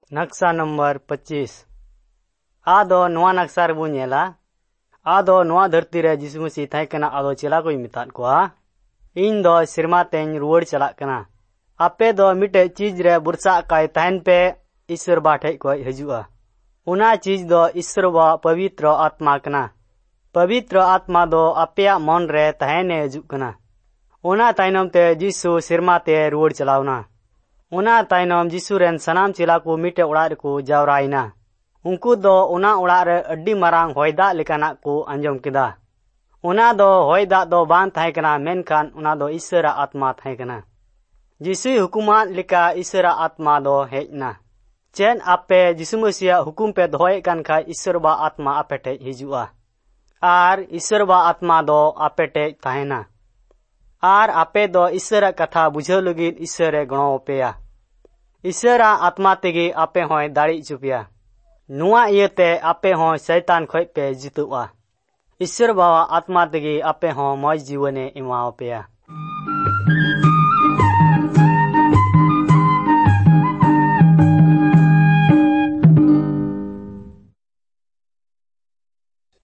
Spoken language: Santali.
नक्शा नंबर 25 आदो नवा नक्शा रे बुनेला आदो नवा धरती रे जिसु मसीह थाई कना आदो चेला को मितात कोआ इन दो सिरमा तेन रुवड़ चलाक कना आपे दो मिटे चीज रे बुरसा काय तहन पे ईश्वर बाठे को हजुआ उना चीज दो ईश्वर व पवित्र आत्मा कना पवित्र आत्मा दो आपया मन रे तहने हजु कना उना ताइनम ते जिसु सिरमा ते रुवड़ चलावना उना ताइनम जिसु रेन सनाम चेला को मिटे उड़ा को जावराइना उनको दो उना उड़ा रे अड्डी मारांग होयदा लेकाना को अंजम किदा उना दो होयदा दो बान थाई कना मेनखान उना दो ईश्वर आत्मा थाई कना जिसु हुकुमा लिका ईश्वर आत्मा दो हेजना चेन आपे जिसु मसीह हुकुम पे दोय कान खा ईश्वर बा आत्मा आपेटे हिजुआ आर ईश्वर बा आत्मा दो आपेटे ताहेना आर आपे दो ईश्वर कथा बुझे लगी ईश्वर गणो पेया ईश्वर आत्मा तेगे आपे होय दाड़ी चुपिया नुआ इयते आपे होय शैतान खोय पे जितुआ ईश्वर बावा आत्मा तेगे आपे होय मौज जीवने इमाओ पेया।